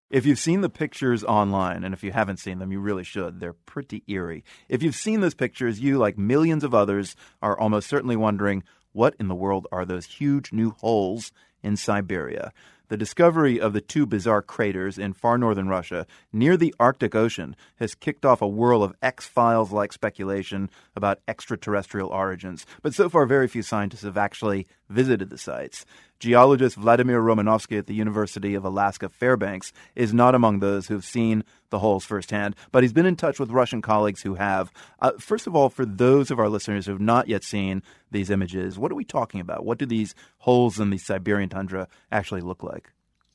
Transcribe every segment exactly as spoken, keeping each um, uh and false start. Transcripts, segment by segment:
If you've seen the pictures online, and if you haven't seen them, you really should. They're pretty eerie. If you've seen those pictures, you, like millions of others, are almost certainly wondering, what in the world are those huge new holes in Siberia? The discovery of the two bizarre craters in far northern Russia near the Arctic Ocean has kicked off a whirl of X-Files-like speculation about extraterrestrial origins. But so far, very few scientists have actually visited the sites. Geologist Vladimir Romanovsky at the University of Alaska Fairbanks is not among those who've seen the holes firsthand, but he's been in touch with Russian colleagues who have. Uh, first of all, for those of our listeners who have not yet seen these images, what are we talking about? What do these holes in the Siberian tundra actually look like?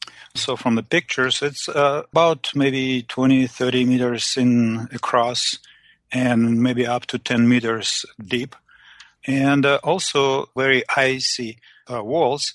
So from the pictures, it's uh, about maybe twenty, thirty meters in across and maybe up to ten meters deep. And uh, also very icy uh, walls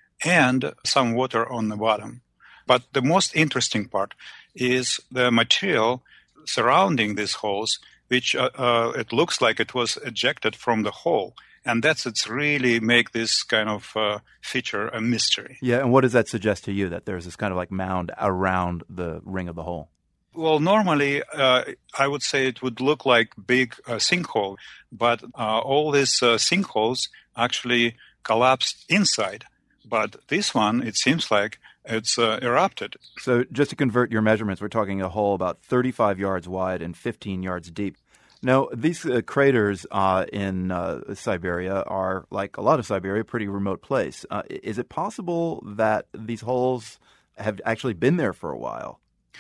and some water on the bottom. But the most interesting part is the material surrounding these holes, which uh, uh, it looks like it was ejected from the hole. And that's it's really make this kind of uh, feature a mystery. Yeah, and what does that suggest to you, that there's this kind of like mound around the ring of the hole? Well, normally, uh, I would say it would look like big uh, sinkhole, but uh, all these uh, sinkholes actually collapsed inside. But this one, it seems like it's uh, erupted. So just to convert your measurements, we're talking a hole about thirty-five yards wide and fifteen yards deep. Now, these uh, craters uh, in uh, Siberia are, like a lot of Siberia, a pretty remote place. Uh, is it possible that these holes have actually been there for a while?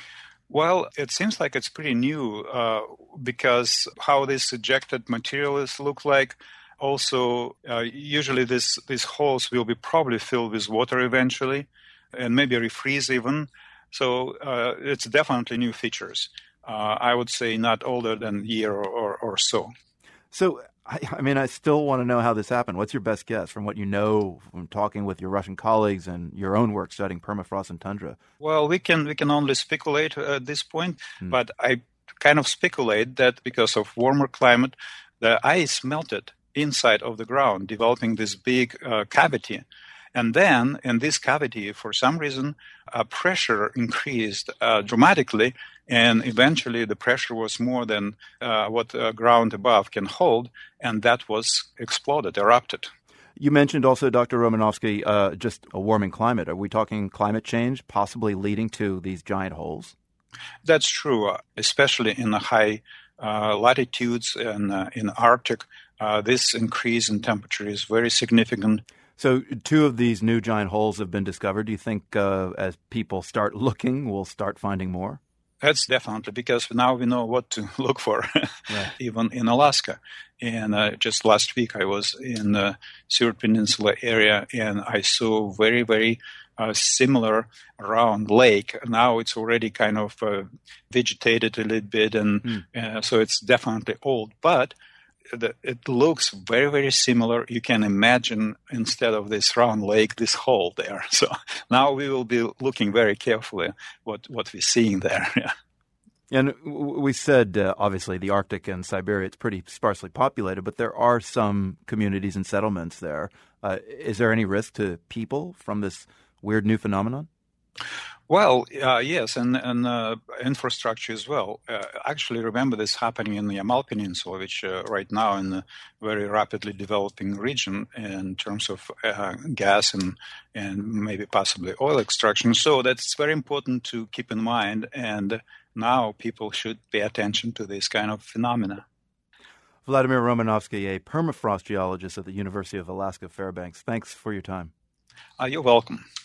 Well, it seems like it's pretty new uh, because how this ejected material is look like. Also, uh, usually this, these holes will be probably filled with water eventually and maybe refreeze even. So uh, it's definitely new features. Uh, I would say not older than a year or, or, or so. So, I, I mean, I still want to know how this happened. What's your best guess from what you know from talking with your Russian colleagues and your own work studying permafrost and tundra? Well, we can we can only speculate at this point, hmm. but I kind of speculate that because of warmer climate, the ice melted inside of the ground, developing this big uh, cavity. And then in this cavity, for some reason, uh, pressure increased uh, dramatically, and eventually the pressure was more than uh, what uh, ground above can hold, and that was exploded, erupted. You mentioned also, Doctor Romanovsky, uh, just a warming climate. Are we talking climate change possibly leading to these giant holes? That's true, uh, especially in the high uh, latitudes and uh, in Arctic. Uh, this increase in temperature is very significant. So two of these new giant holes have been discovered. Do you think uh, as people start looking, we'll start finding more? That's definitely, because now we know what to look for, right. even in Alaska. And uh, just last week I was in the Seward Peninsula area, and I saw very, very uh, similar round lake. Now it's already kind of uh, vegetated a little bit, and mm. uh, so it's definitely old. But the, it looks very, very similar. You can imagine, instead of this round lake, this hole there. So now we will be looking very carefully what, what we're seeing there. Yeah. And we said, uh, obviously, the Arctic and Siberia, it's pretty sparsely populated, but there are some communities and settlements there. Uh, is there any risk to people from this weird new phenomenon? Well, uh, yes, and, and uh, infrastructure as well. Uh, actually, remember this happening in the Yamal Peninsula, which uh, right now in a very rapidly developing region in terms of uh, gas and, and maybe possibly oil extraction. So that's very important to keep in mind, and now people should pay attention to this kind of phenomena. Vladimir Romanovsky, a permafrost geologist at the University of Alaska Fairbanks, thanks for your time. Uh, you're welcome.